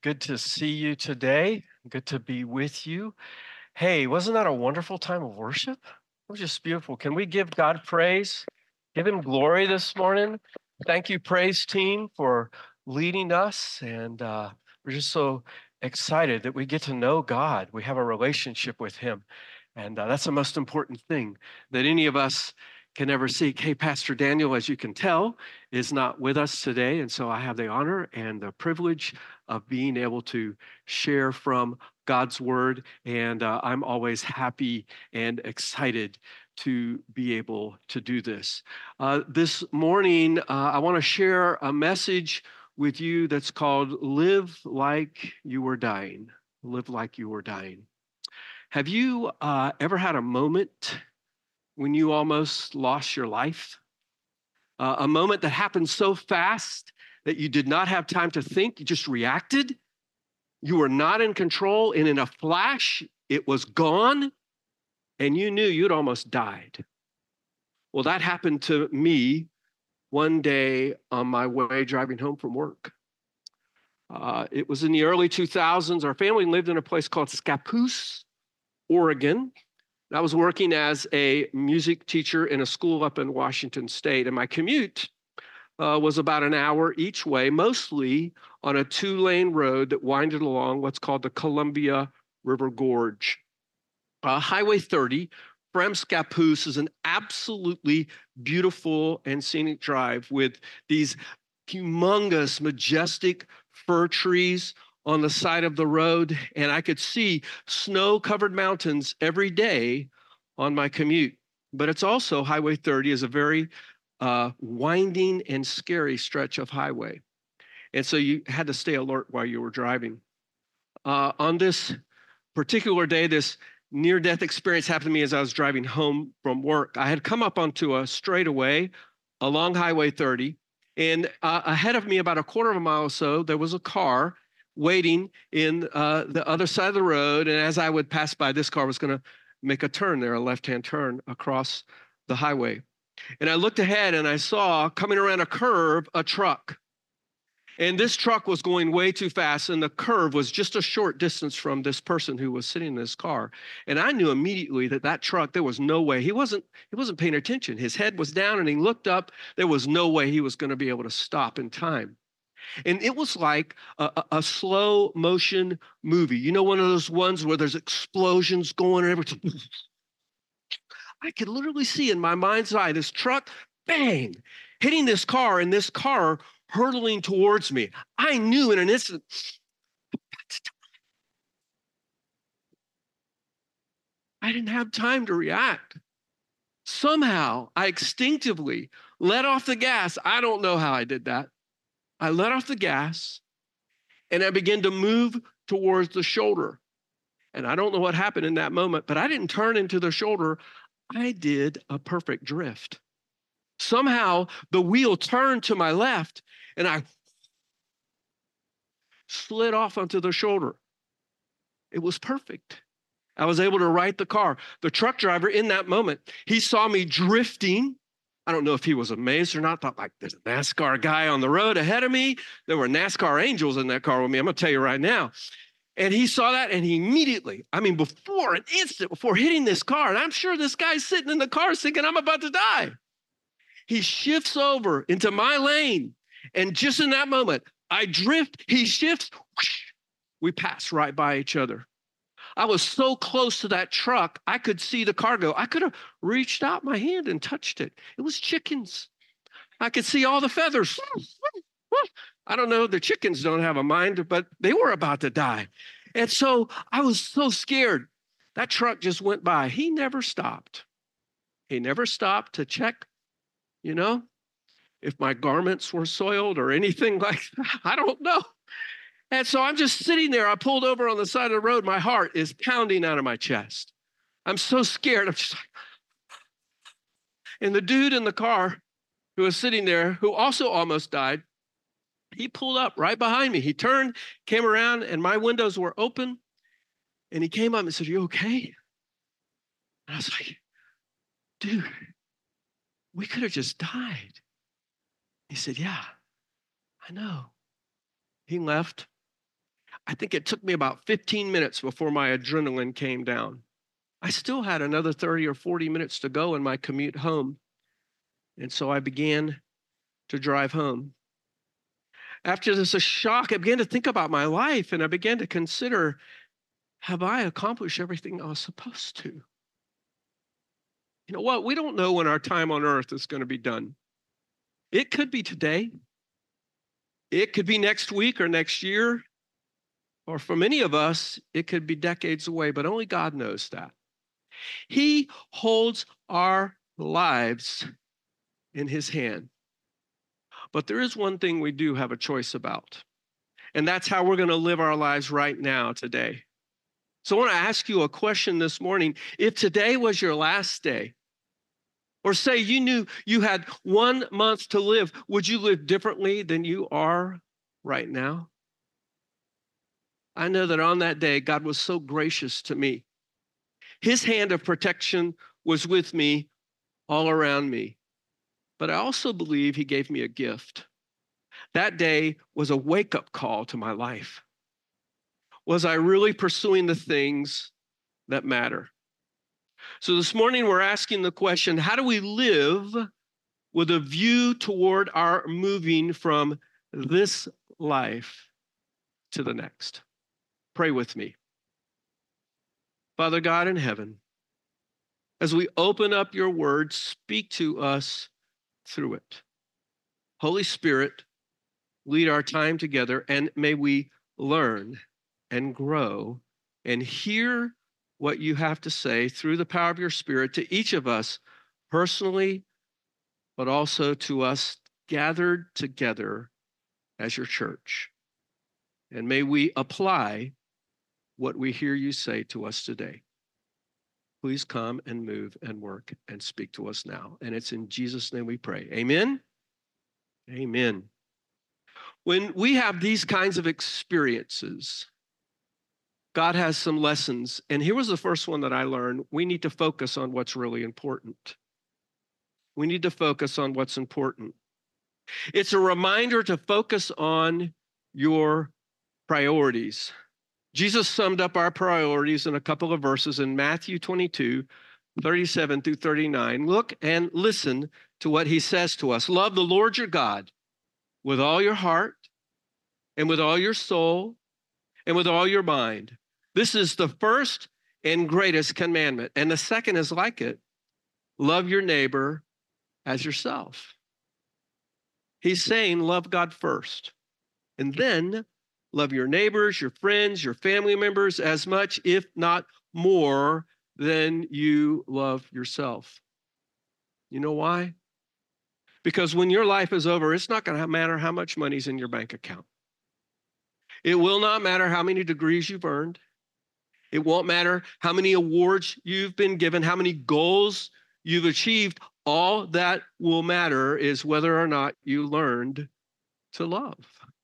Good to see you today. Good to be with you. Hey, wasn't that a wonderful time of worship? It was just beautiful. Can we give God praise? Give him glory this morning. Thank you, praise team, for leading us. And we're just so excited that we get to know God. We have a relationship with him. And that's the most important thing that any of us can ever seek. Hey, Pastor Daniel, as you can tell, is not with us today. And so I have the honor and the privilege of being able to share from God's word. And I'm always happy and excited to be able to do this. This morning, I want to share a message with you that's called Live Like You Were Dying. Live Like You Were Dying. Have you ever had a moment when you almost lost your life? A moment that happened so fast that you did not have time to think, you just reacted? You were not in control, and in a flash, it was gone, and you knew you'd almost died. Well, that happened to me one day on my way driving home from work. It was in the early 2000s. Our family lived in a place called Scappoose, Oregon. I was working as a music teacher in a school up in Washington State, and my commute was about an hour each way, mostly on a two-lane road that winded along what's called the Columbia River Gorge. Highway 30 from Scappoose is an absolutely beautiful and scenic drive with these humongous, majestic fir trees on the side of the road, and I could see snow-covered mountains every day on my commute. But it's also, Highway 30 is a very winding and scary stretch of highway. And so you had to stay alert while you were driving. On this particular day, this near-death experience happened to me as I was driving home from work. I had come up onto a straightaway along Highway 30, and ahead of me, about a quarter of a mile or so, there was a car waiting in the other side of the road. And as I would pass by, this car was going to make a turn there, a left-hand turn across the highway. And I looked ahead and I saw coming around a curve, a truck. And this truck was going way too fast, and the curve was just a short distance from this person who was sitting in this car. And I knew immediately that that truck, there was no way. He wasn't paying attention. His head was down and he looked up. There was no way he was going to be able to stop in time. And it was like a slow motion movie. You know, one of those ones where there's explosions going and everything. I could literally see in my mind's eye this truck, bang, hitting this car, and this car hurtling towards me. I knew in an instant, I didn't have time to react. Somehow, I instinctively let off the gas. I don't know how I did that. I let off the gas, and I began to move towards the shoulder. And I don't know what happened in that moment, but I didn't turn into the shoulder. I did a perfect drift. Somehow, the wheel turned to my left, and I slid off onto the shoulder. It was perfect. I was able to right the car. The truck driver in that moment, he saw me drifting. I don't know if he was amazed or not, thought like there's a NASCAR guy on the road ahead of me. There were NASCAR angels in that car with me. I'm going to tell you right now. And he saw that and he immediately, before an instant before hitting this car, and I'm sure this guy's sitting in the car thinking I'm about to die. He shifts over into my lane. And just in that moment, I drift, he shifts, whoosh, we pass right by each other. I was so close to that truck, I could see the car go. I could have reached out my hand and touched it. It was chickens. I could see all the feathers. I don't know, the chickens don't have a mind, but they were about to die. And so I was so scared. That truck just went by. He never stopped. He never stopped to check, if my garments were soiled or anything like that. I don't know. And so I'm just sitting there. I pulled over on the side of the road. My heart is pounding out of my chest. I'm so scared. I'm just like, and the dude in the car who was sitting there, who also almost died, he pulled up right behind me. He turned, came around, and my windows were open. And he came up and said, "You okay?" And I was like, "Dude, we could have just died." He said, "Yeah, I know." He left. I think it took me about 15 minutes before my adrenaline came down. I still had another 30 or 40 minutes to go in my commute home. And so I began to drive home. After this shock, I began to think about my life and I began to consider, have I accomplished everything I was supposed to? You know what? We don't know when our time on earth is going to be done. It could be today. It could be next week or next year. Or for many of us, it could be decades away, but only God knows that. He holds our lives in his hand. But there is one thing we do have a choice about, and that's how we're going to live our lives right now today. So I want to ask you a question this morning. If today was your last day, or say you knew you had 1 month to live, would you live differently than you are right now? I know that on that day, God was so gracious to me. His hand of protection was with me all around me. But I also believe he gave me a gift. That day was a wake-up call to my life. Was I really pursuing the things that matter? So this morning we're asking the question, how do we live with a view toward our moving from this life to the next? Pray with me. Father God in heaven, as we open up your word, speak to us through it. Holy Spirit, lead our time together, and may we learn and grow and hear what you have to say through the power of your Spirit to each of us personally, but also to us gathered together as your church. And may we apply what we hear you say to us today. Please come and move and work and speak to us now. And it's in Jesus' name we pray. Amen. Amen. When we have these kinds of experiences, God has some lessons. And here was the first one that I learned. We need to focus on what's really important. We need to focus on what's important. It's a reminder to focus on your priorities. Jesus summed up our priorities in a couple of verses in Matthew 22, 37 through 39. Look and listen to what he says to us. Love the Lord your God with all your heart and with all your soul and with all your mind. This is the first and greatest commandment. And the second is like it. Love your neighbor as yourself. He's saying love God first. And then love your neighbors, your friends, your family members as much, if not more, than you love yourself. You know why? Because when your life is over, it's not going to matter how much money's in your bank account. It will not matter how many degrees you've earned. It won't matter how many awards you've been given, how many goals you've achieved. All that will matter is whether or not you learned to love.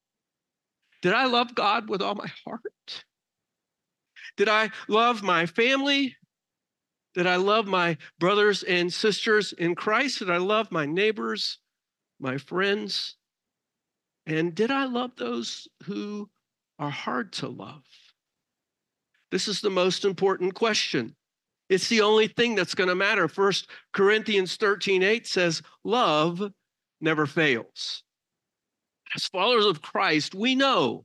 Did I love God with all my heart? Did I love my family? Did I love my brothers and sisters in Christ? Did I love my neighbors, my friends? And did I love those who are hard to love? This is the most important question. It's the only thing that's going to matter. 1 Corinthians 13:8 says, love never fails. As followers of Christ, I know,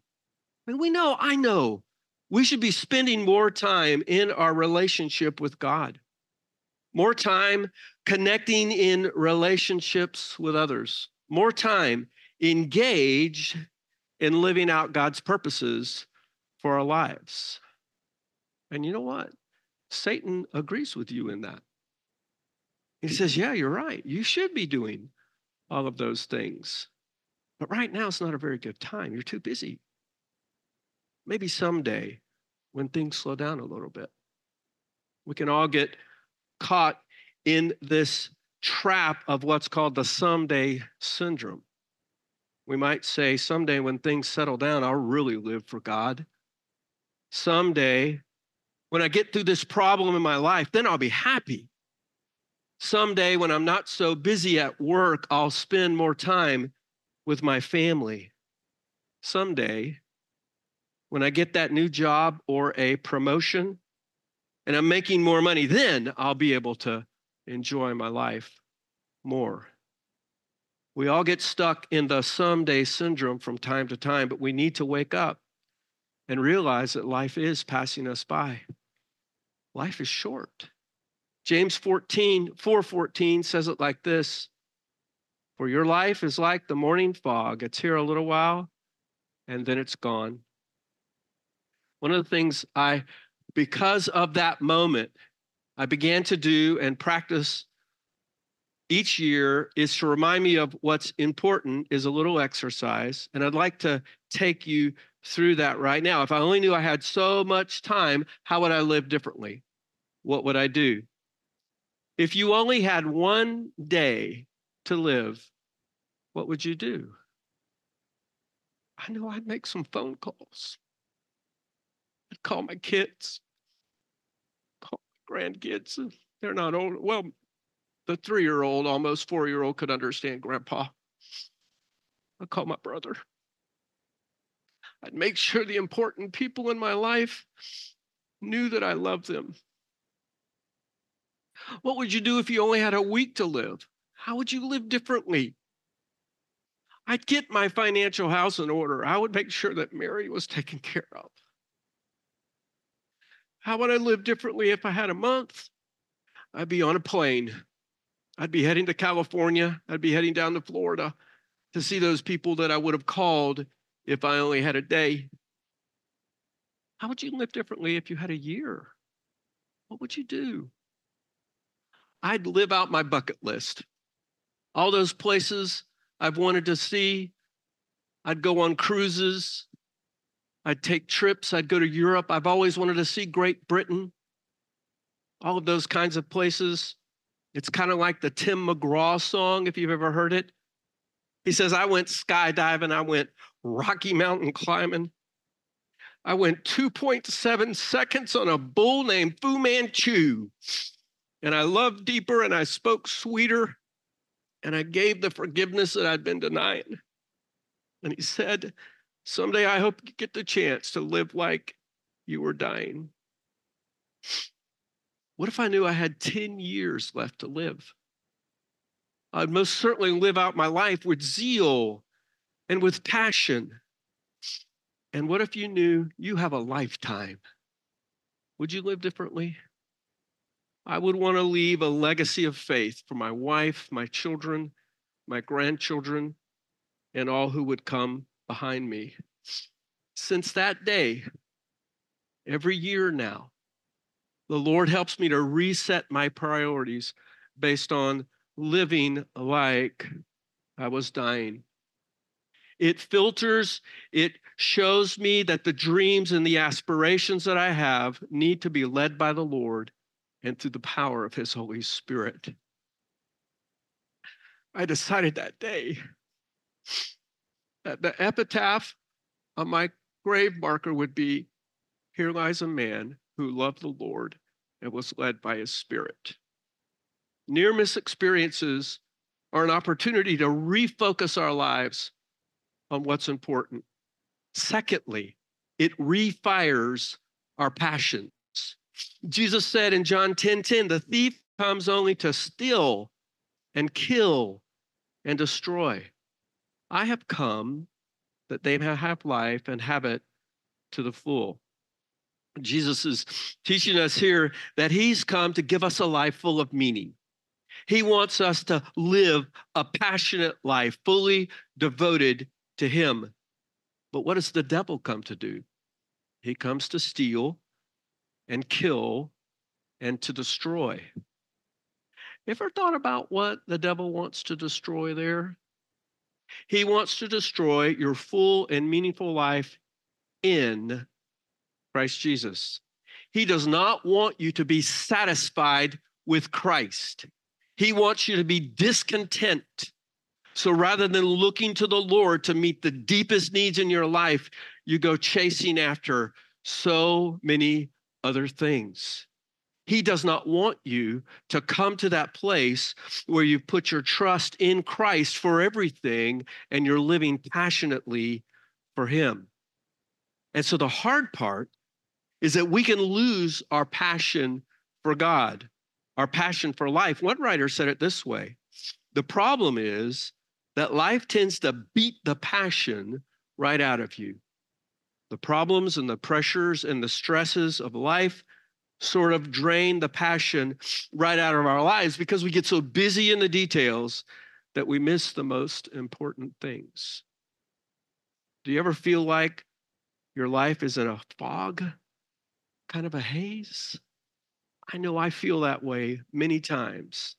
we should be spending more time in our relationship with God, more time connecting in relationships with others, more time engaged in living out God's purposes for our lives. And you know what? Satan agrees with you in that. He says, yeah, you're right. You should be doing all of those things. But right now, it's not a very good time. You're too busy. Maybe someday, when things slow down a little bit, we can all get caught in this trap of what's called the someday syndrome. We might say, someday when things settle down, I'll really live for God. Someday, when I get through this problem in my life, then I'll be happy. Someday, when I'm not so busy at work, I'll spend more time with my family. Someday, when I get that new job or a promotion and I'm making more money, then I'll be able to enjoy my life more. We all get stuck in the someday syndrome from time to time, but we need to wake up and realize that life is passing us by. Life is short. James 4:14 says it like this: for your life is like the morning fog. It's here a little while, and then it's gone. One of the things because of that moment, I began to do and practice each year is to remind me of what's important is a little exercise. And I'd like to take you through that right now. If I only knew I had so much time, how would I live differently? What would I do? If you only had one day to live, what would you do? I know I'd make some phone calls. I'd call my kids, call my grandkids. They're not old. Well, the 3-year-old, almost 4-year-old could understand Grandpa. I'd call my brother. I'd make sure the important people in my life knew that I loved them. What would you do if you only had a week to live? How would you live differently? I'd get my financial house in order. I would make sure that Mary was taken care of. How would I live differently if I had a month? I'd be on a plane. I'd be heading to California. I'd be heading down to Florida to see those people that I would have called if I only had a day. How would you live differently if you had a year? What would you do? I'd live out my bucket list. All those places I've wanted to see. I'd go on cruises. I'd take trips. I'd go to Europe. I've always wanted to see Great Britain. All of those kinds of places. It's kind of like the Tim McGraw song, if you've ever heard it. He says, I went skydiving. I went Rocky Mountain climbing. I went 2.7 seconds on a bull named Fu Manchu. And I loved deeper and I spoke sweeter. And I gave the forgiveness that I'd been denying. And he said, someday I hope you get the chance to live like you were dying. What if I knew I had 10 years left to live? I'd most certainly live out my life with zeal and with passion. And what if you knew you have a lifetime? Would you live differently? I would want to leave a legacy of faith for my wife, my children, my grandchildren, and all who would come behind me. Since that day, every year now, the Lord helps me to reset my priorities based on living like I was dying. It filters, it shows me that the dreams and the aspirations that I have need to be led by the Lord and through the power of His Holy Spirit. I decided that day that the epitaph on my grave marker would be, here lies a man who loved the Lord and was led by His Spirit. Near-miss experiences are an opportunity to refocus our lives on what's important. Secondly, it refires our passions. Jesus said in John 10:10, the thief comes only to steal and kill and destroy. I have come that they may have life and have it to the full. Jesus is teaching us here that He's come to give us a life full of meaning. He wants us to live a passionate life, fully devoted to Him. But what does the devil come to do? He comes to steal and kill and to destroy. Ever thought about what the devil wants to destroy there? He wants to destroy your full and meaningful life in Christ Jesus. He does not want you to be satisfied with Christ. He wants you to be discontent. So rather than looking to the Lord to meet the deepest needs in your life, you go chasing after so many other things. He does not want you to come to that place where you put your trust in Christ for everything and you're living passionately for Him. And so the hard part is that we can lose our passion for God, our passion for life. One writer said it this way: the problem is that life tends to beat the passion right out of you. The problems and the pressures and the stresses of life sort of drain the passion right out of our lives because we get so busy in the details that we miss the most important things. Do you ever feel like your life is in a fog, kind of a haze? I know I feel that way many times.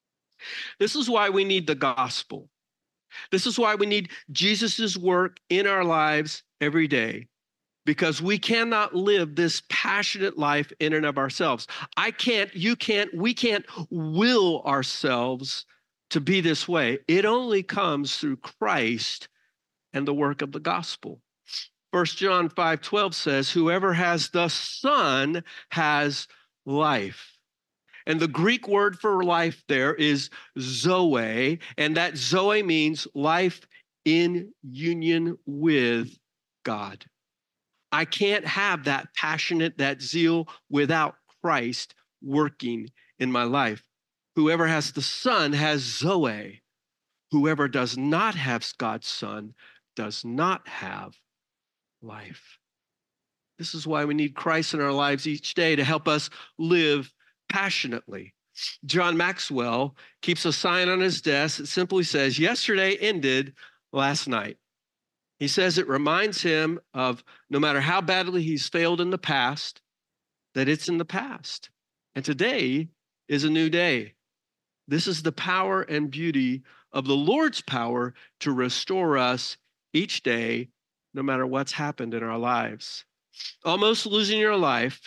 This is why we need the gospel. This is why we need Jesus's work in our lives every day, because we cannot live this passionate life in and of ourselves. I can't, you can't, we can't will ourselves to be this way. It only comes through Christ and the work of the gospel. 1 John 5:12 says, whoever has the Son has life. And the Greek word for life there is zoe, and that zoe means life in union with God. I can't have that passionate, that zeal without Christ working in my life. Whoever has the Son has zoe. Whoever does not have God's Son does not have life. This is why we need Christ in our lives each day to help us live passionately. John Maxwell keeps a sign on his desk that simply says, yesterday ended last night. He says it reminds him of no matter how badly he's failed in the past, that it's in the past. And today is a new day. This is the power and beauty of the Lord's power to restore us each day, no matter what's happened in our lives. Almost losing your life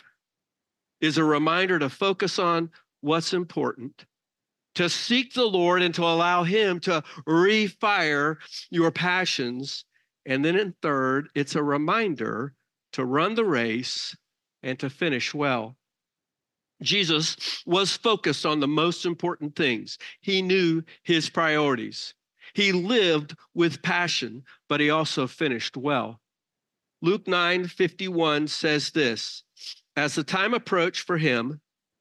is a reminder to focus on what's important, to seek the Lord and to allow him to refire your passions. And then in third, it's a reminder to run the race and to finish well. Jesus was focused on the most important things. He knew his priorities. He lived with passion, but he also finished well. Luke 9:51 says this, as the time approached for him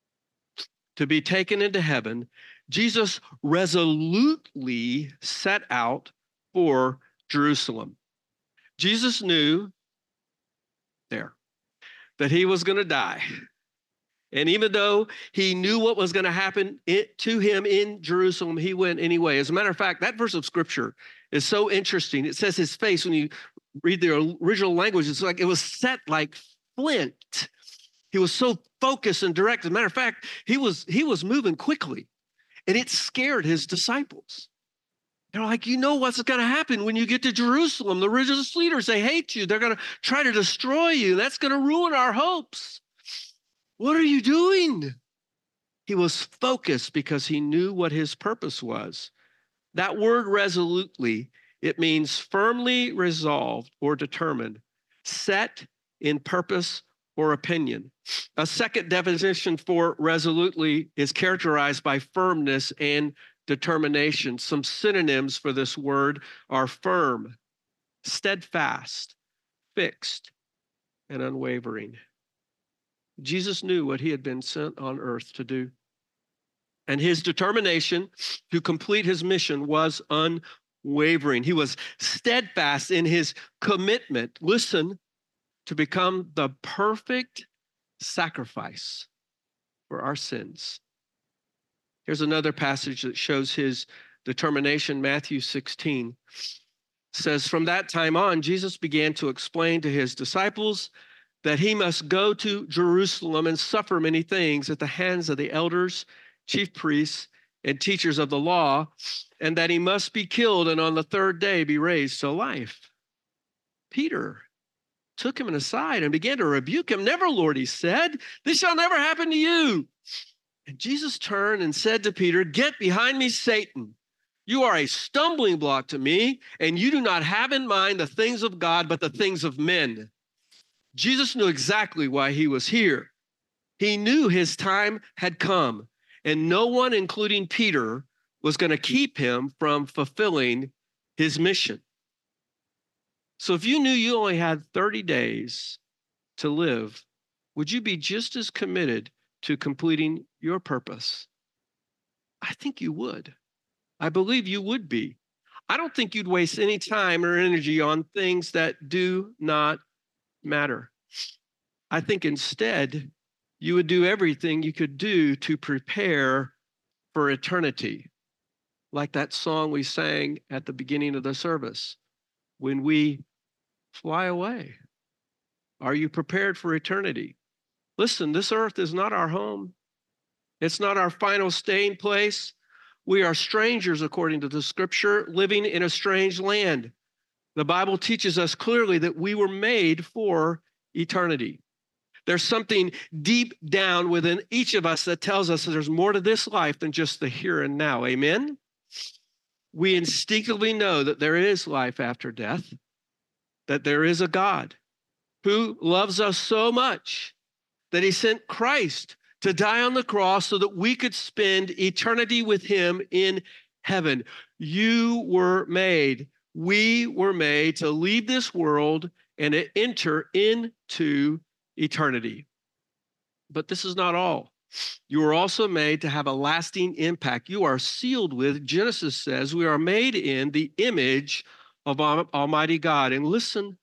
to be taken into heaven, Jesus resolutely set out for Jerusalem. Jesus knew that he was going to die. And even though he knew what was going to happen to him in Jerusalem, he went anyway. As a matter of fact, that verse of scripture is so interesting. It says his face, when you read the original language, it's like it was set like flint. He was so focused and direct. As a matter of fact, he was moving quickly, and it scared his disciples. They're like, you know what's going to happen when you get to Jerusalem. The religious leaders, they hate you. They're going to try to destroy you. That's going to ruin our hopes. What are you doing? He was focused because he knew what his purpose was. That word resolutely, it means firmly resolved or determined, set in purpose or opinion. A second definition for resolutely is characterized by firmness and determination. Some synonyms for this word are firm, steadfast, fixed, and unwavering. Jesus knew what he had been sent on earth to do. And his determination to complete his mission was unwavering. He was steadfast in his commitment, listen, to become the perfect sacrifice for our sins. Here's another passage that shows his determination. Matthew 16 says, from that time on, Jesus began to explain to his disciples that he must go to Jerusalem and suffer many things at the hands of the elders, chief priests, and teachers of the law, and that he must be killed and on the third day be raised to life. Peter took him aside and began to rebuke him. Never, Lord, he said, this shall never happen to you. And Jesus turned and said to Peter, get behind me, Satan. You are a stumbling block to me, and you do not have in mind the things of God, but the things of men. Jesus knew exactly why he was here. He knew his time had come, and no one, including Peter, was going to keep him from fulfilling his mission. So if you knew you only had 30 days to live, would you be just as committed to completing your purpose? I think you would. I believe you would be. I don't think you'd waste any time or energy on things that do not matter. I think instead, you would do everything you could do to prepare for eternity, like that song we sang at the beginning of the service. When we fly away, are you prepared for eternity? Listen, this earth is not our home. It's not our final staying place. We are strangers, according to the scripture, living in a strange land. The Bible teaches us clearly that we were made for eternity. There's something deep down within each of us that tells us that there's more to this life than just the here and now. Amen? We instinctively know that there is life after death, that there is a God who loves us so much that he sent Christ to die on the cross so that we could spend eternity with him in heaven. You were made, we were made to leave this world and to enter into eternity. But this is not all. You are also made to have a lasting impact. You are sealed with, Genesis says, we are made in the image of Almighty God. And listen,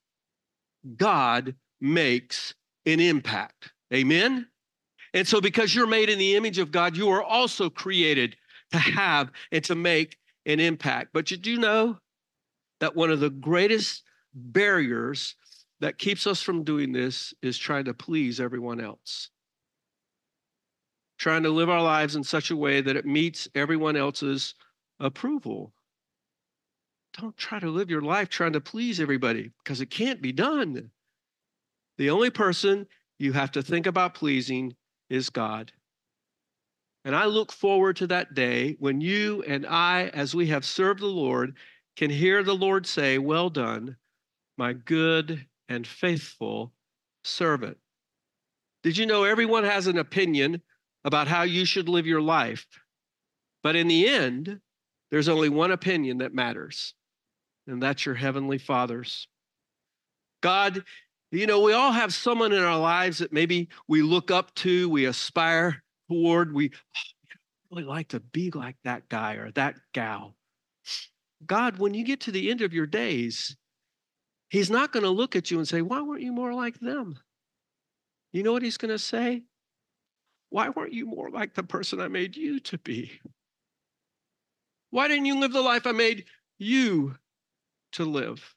God makes an impact. Amen? And so because you're made in the image of God, you are also created to have and to make an impact. But you do know that one of the greatest barriers that keeps us from doing this is trying to please everyone else. Trying to live our lives in such a way that it meets everyone else's approval. Don't try to live your life trying to please everybody, because it can't be done. The only person you have to think about pleasing is God. And I look forward to that day when you and I, as we have served the Lord, can hear the Lord say, "Well done, my good and faithful servant." Did you know everyone has an opinion about how you should live your life? But in the end, there's only one opinion that matters, and that's your Heavenly Father's. God, you know, we all have someone in our lives that maybe we look up to, we aspire toward, we really like to be like that guy or that gal. God, when you get to the end of your days, he's not going to look at you and say, "Why weren't you more like them?" You know what he's going to say? "Why weren't you more like the person I made you to be? Why didn't you live the life I made you to live?"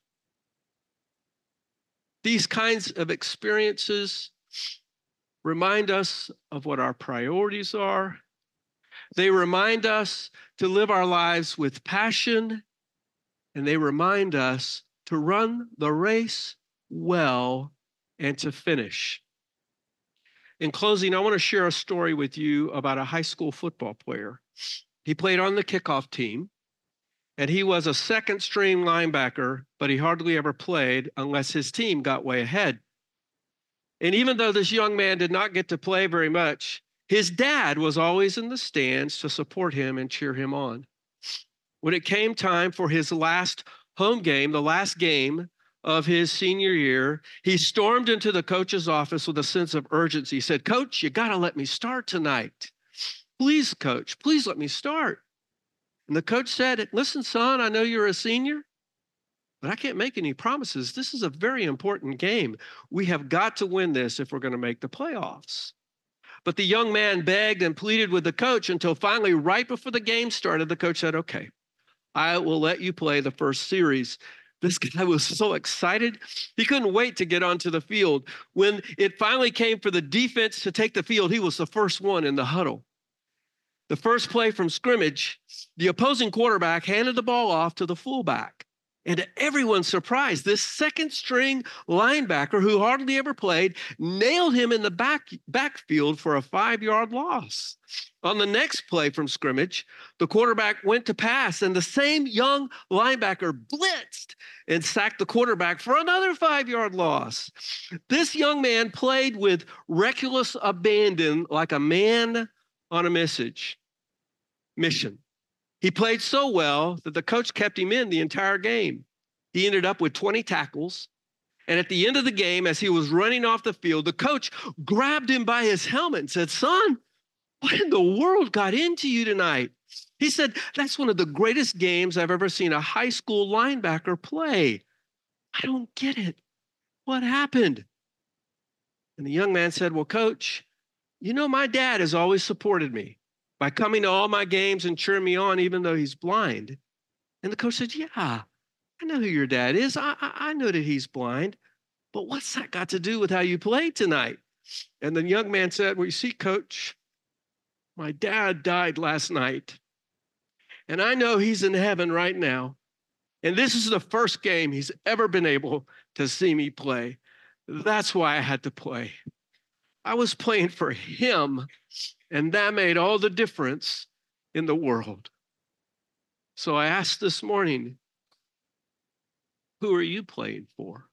These kinds of experiences remind us of what our priorities are. They remind us to live our lives with passion, and they remind us to run the race well and to finish. In closing, I want to share a story with you about a high school football player. He played on the kickoff team, and he was a second-string linebacker, but he hardly ever played unless his team got way ahead. And even though this young man did not get to play very much, his dad was always in the stands to support him and cheer him on. When it came time for his last home game, the last game of his senior year, he stormed into the coach's office with a sense of urgency. He said, "Coach, you got to let me start tonight. Please, coach, please let me start." And the coach said, "Listen, son, I know you're a senior, but I can't make any promises. This is a very important game. We have got to win this if we're going to make the playoffs." But the young man begged and pleaded with the coach until finally, right before the game started, the coach said, "Okay, I will let you play the first series." This guy was so excited. He couldn't wait to get onto the field. When it finally came for the defense to take the field, he was the first one in the huddle. The first play from scrimmage, the opposing quarterback handed the ball off to the fullback. And to everyone's surprise, this second-string linebacker who hardly ever played nailed him in the backfield for a 5-yard loss. On the next play from scrimmage, the quarterback went to pass, and the same young linebacker blitzed and sacked the quarterback for another 5-yard loss. This young man played with reckless abandon like a man on a mission. He played so well that the coach kept him in the entire game. He ended up with 20 tackles. And at the end of the game, as he was running off the field, the coach grabbed him by his helmet and said, "Son, what in the world got into you tonight?" He said, "That's one of the greatest games I've ever seen a high school linebacker play. I don't get it. What happened?" And the young man said, "Well, coach, you know, my dad has always supported me by coming to all my games and cheering me on, even though he's blind." And the coach said, "Yeah, I know who your dad is. I know that he's blind. But what's that got to do with how you played tonight?" And the young man said, "Well, you see, coach, my dad died last night. And I know he's in heaven right now. And this is the first game he's ever been able to see me play. That's why I had to play. I was playing for him, and that made all the difference in the world." So I asked this morning, who are you playing for?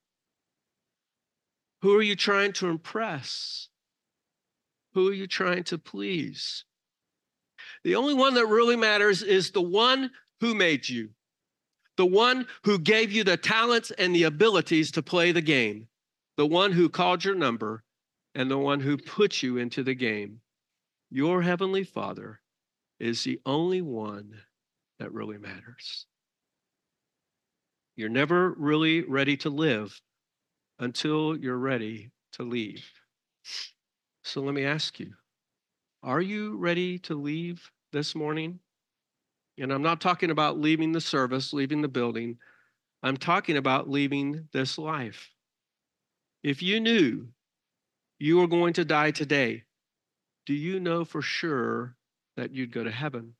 Who are you trying to impress? Who are you trying to please? The only one that really matters is the one who made you, the one who gave you the talents and the abilities to play the game, the one who called your number, and the one who put you into the game. Your Heavenly Father is the only one that really matters. You're never really ready to live until you're ready to leave. So let me ask you, are you ready to leave this morning? And I'm not talking about leaving the service, leaving the building. I'm talking about leaving this life. If you knew you were going to die today, do you know for sure that you'd go to heaven?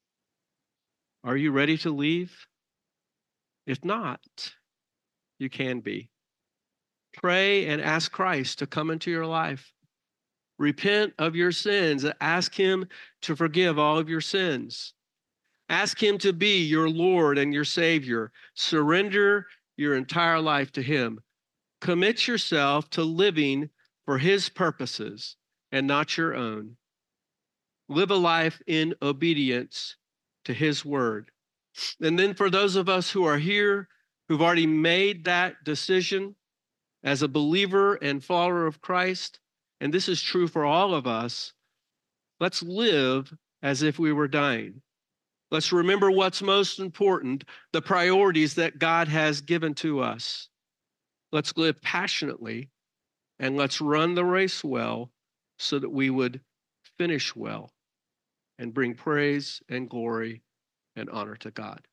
Are you ready to leave? If not, you can be. Pray and ask Christ to come into your life. Repent of your sins. Ask him to forgive all of your sins. Ask him to be your Lord and your Savior. Surrender your entire life to him. Commit yourself to living for his purposes and not your own. Live a life in obedience to his word. And then for those of us who are here, who've already made that decision as a believer and follower of Christ, and this is true for all of us, let's live as if we were dying. Let's remember what's most important, the priorities that God has given to us. Let's live passionately, and let's run the race well so that we would finish well and bring praise and glory and honor to God.